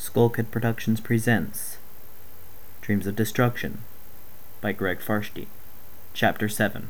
Skullkid Productions presents Dreams of Destruction by Greg Farshty, Chapter 7.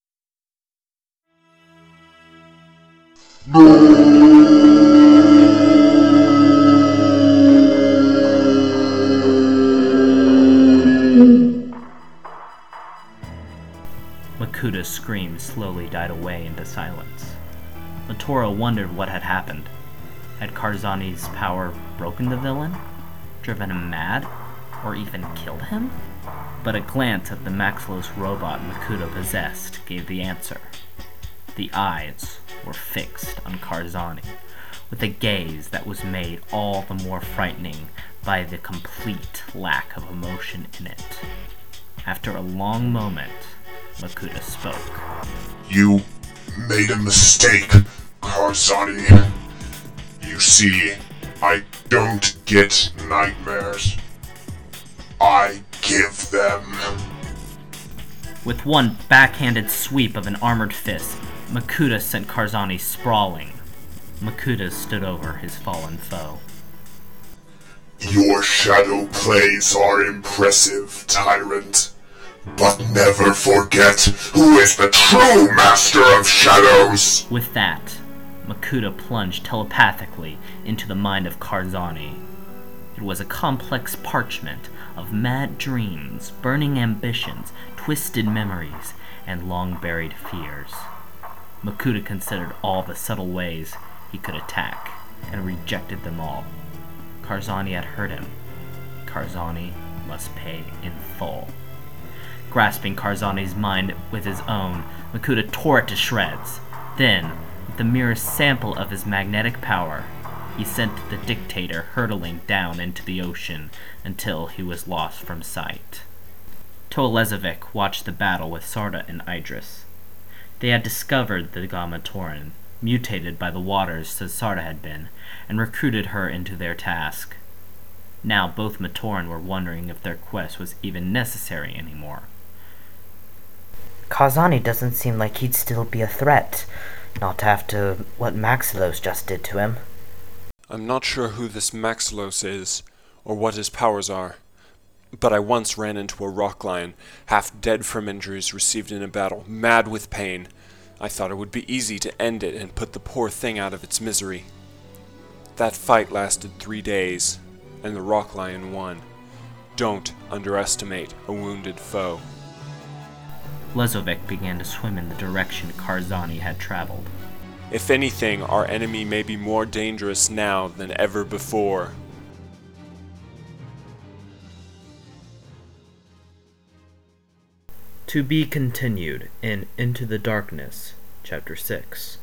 Makuta's screams slowly died away into silence. Latoro wondered what had happened. Had Karzani's power broken the villain, driven him mad, or even killed him? But a glance at the Maxlos robot Makuta possessed gave the answer. The eyes were fixed on Karzani, with a gaze that was made all the more frightening by the complete lack of emotion in it. After a long moment, Makuta spoke. You made a mistake, Karzani. You see, I don't get nightmares. I give them. With one backhanded sweep of an armored fist, Makuta sent Karzani sprawling. Makuta stood over his fallen foe. Your shadow plays are impressive, tyrant. But never forget who is the true master of shadows! With that, Makuta plunged telepathically into the mind of Karzani. It was a complex parchment of mad dreams, burning ambitions, twisted memories, and long-buried fears. Makuta considered all the subtle ways he could attack, and rejected them all. Karzani had hurt him. Karzani must pay in full. Grasping Karzani's mind with his own, Makuta tore it to shreds. Then, with the merest sample of his magnetic power, he sent the dictator hurtling down into the ocean until he was lost from sight. Toalezovic watched the battle with Sarda and Idris. They had discovered the Gamma Tauren, mutated by the waters as Sarda had been, and recruited her into their task. Now both Matoran were wondering if their quest was even necessary anymore. Karzani doesn't seem like he'd still be a threat, not after what Maxlos just did to him. I'm not sure who this Maxlos is, or what his powers are, but I once ran into a rock lion, half dead from injuries received in a battle, mad with pain. I thought it would be easy to end it and put the poor thing out of its misery. That fight lasted 3 days, and the rock lion won. Don't underestimate a wounded foe. Lezovic began to swim in the direction Karzani had traveled. If anything, our enemy may be more dangerous now than ever before. To be continued in Into the Darkness, Chapter 6.